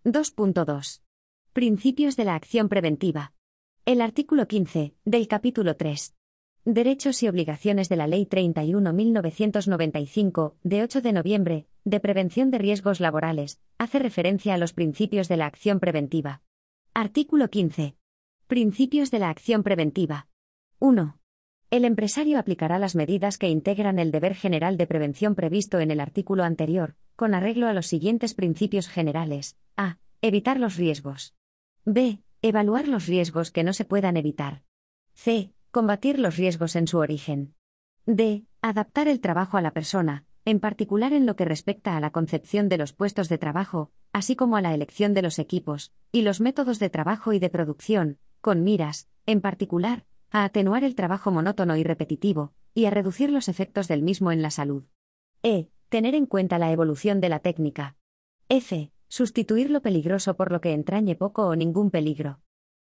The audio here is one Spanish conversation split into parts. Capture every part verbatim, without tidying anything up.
dos punto dos. Principios de la acción preventiva. El artículo quince, del capítulo tres. Derechos y obligaciones de la Ley treinta y uno barra mil novecientos noventa y cinco, de ocho de noviembre, de prevención de riesgos laborales, hace referencia a los principios de la acción preventiva. Artículo quince. Principios de la acción preventiva. uno. El empresario aplicará las medidas que integran el deber general de prevención previsto en el artículo anterior, con arreglo a los siguientes principios generales. A. Evitar los riesgos. B. Evaluar los riesgos que no se puedan evitar. C. Combatir los riesgos en su origen. D. Adaptar el trabajo a la persona, en particular en lo que respecta a la concepción de los puestos de trabajo, así como a la elección de los equipos, y los métodos de trabajo y de producción, con miras, en particular, a atenuar el trabajo monótono y repetitivo, y a reducir los efectos del mismo en la salud. E. Tener en cuenta la evolución de la técnica. F. Sustituir lo peligroso por lo que entrañe poco o ningún peligro.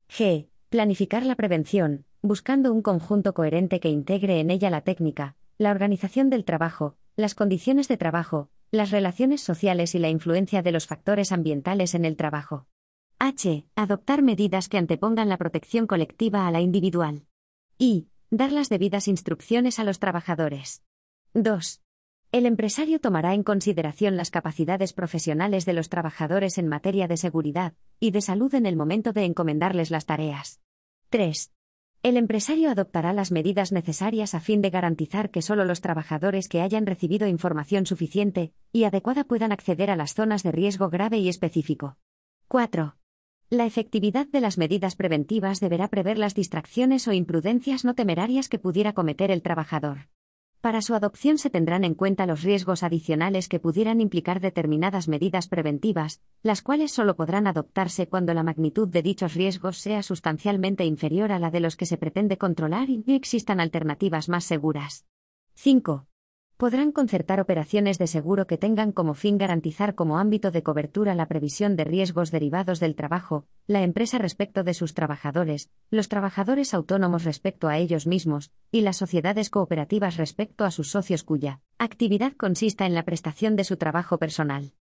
G. Planificar la prevención, buscando un conjunto coherente que integre en ella la técnica, la organización del trabajo, las condiciones de trabajo, las relaciones sociales y la influencia de los factores ambientales en el trabajo. H. Adoptar medidas que antepongan la protección colectiva a la individual. I. Dar las debidas instrucciones a los trabajadores. dos. El empresario tomará en consideración las capacidades profesionales de los trabajadores en materia de seguridad y de salud en el momento de encomendarles las tareas. tres. El empresario adoptará las medidas necesarias a fin de garantizar que solo los trabajadores que hayan recibido información suficiente y adecuada puedan acceder a las zonas de riesgo grave y específico. cuatro. La efectividad de las medidas preventivas deberá prever las distracciones o imprudencias no temerarias que pudiera cometer el trabajador. Para su adopción se tendrán en cuenta los riesgos adicionales que pudieran implicar determinadas medidas preventivas, las cuales solo podrán adoptarse cuando la magnitud de dichos riesgos sea sustancialmente inferior a la de los que se pretende controlar y no existan alternativas más seguras. cinco. Podrán concertar operaciones de seguro que tengan como fin garantizar como ámbito de cobertura la previsión de riesgos derivados del trabajo, la empresa respecto de sus trabajadores, los trabajadores autónomos respecto a ellos mismos, y las sociedades cooperativas respecto a sus socios cuya actividad consista en la prestación de su trabajo personal.